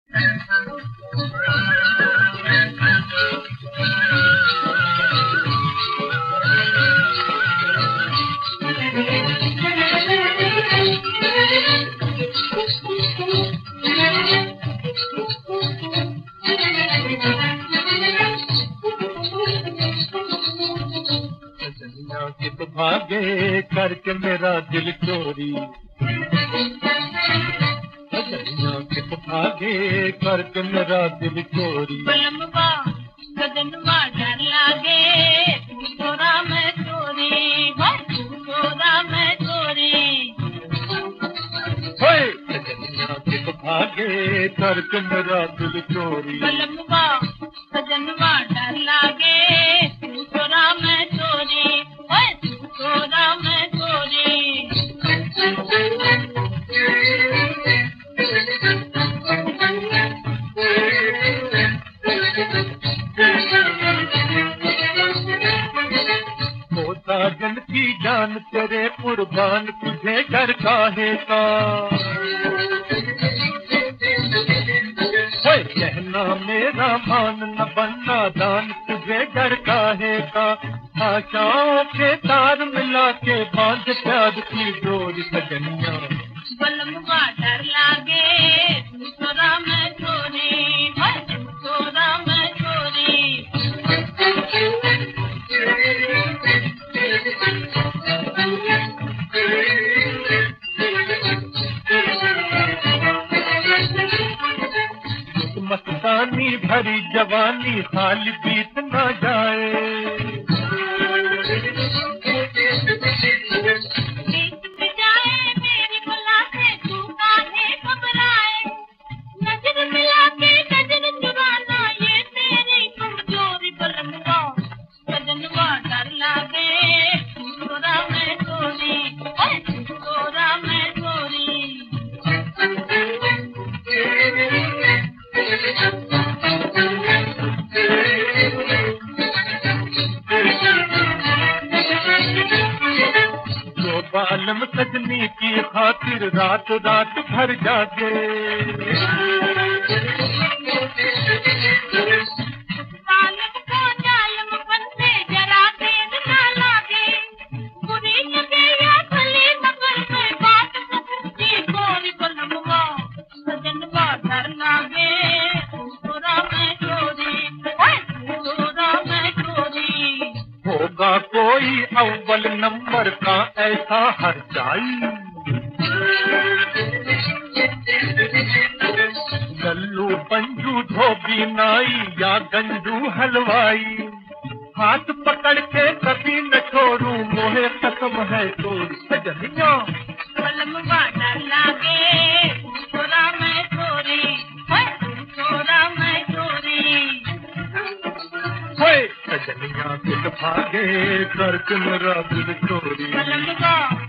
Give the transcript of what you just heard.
कित भागे करके मेरा दिल चोरी, कित भागे करके मेरा दिल चोरी। बलमवा सजनवा डर लागे तोरा में चोरी, तोरा में चोरी। कित भागे करके मेरा दिल चोरी। बलमवा सजनवा डर लागे तोरा में चोरी, तोरा में चोरी। होता जन की जान तेरे कुर्बान, तुझे डर काहे का? कहना मेरा मान न बनना दान, तुझे डर काहे का? आशाओं के तार मिला के बांध प्यार की डोरी सजनिया। बलमवा डर लागे तोरा में चोरी, तोरा में चोरी। मस्तानी भरी जवानी हाल बीत न जाए, बीत जाए मेरी बुला से तू काहे घबराए। नजर मिला के नजर चुराना ये तेरी कमजोरी। बलमवा सजनवा डर लागे तोरा में चोरी, तोरा में चोरी। जो बालम सजनी की खातिर रात रात भर जागे, जालिम को जालिम बनते जरा देर ना लागे। बुरी लगे या भली नजर में बात सच्ची गोरी। बलमवा सजनवा डर लागे तोरा में चोरी, तोरा में चोरी। होगा कोई अव्वल नंबर का ऐसा हर जाई, गल्लू पंजू धोबी नाई या गंजू हलवाई। हाथ पकड़ के कभी न छोड़ू मोहे कसम है तोरी सजनिया। बलमवा डर लागे तोरा में चोरी, तोरा में चोरी। सजनिया कित भागे करके मेरा दिल चोरी। बलमवा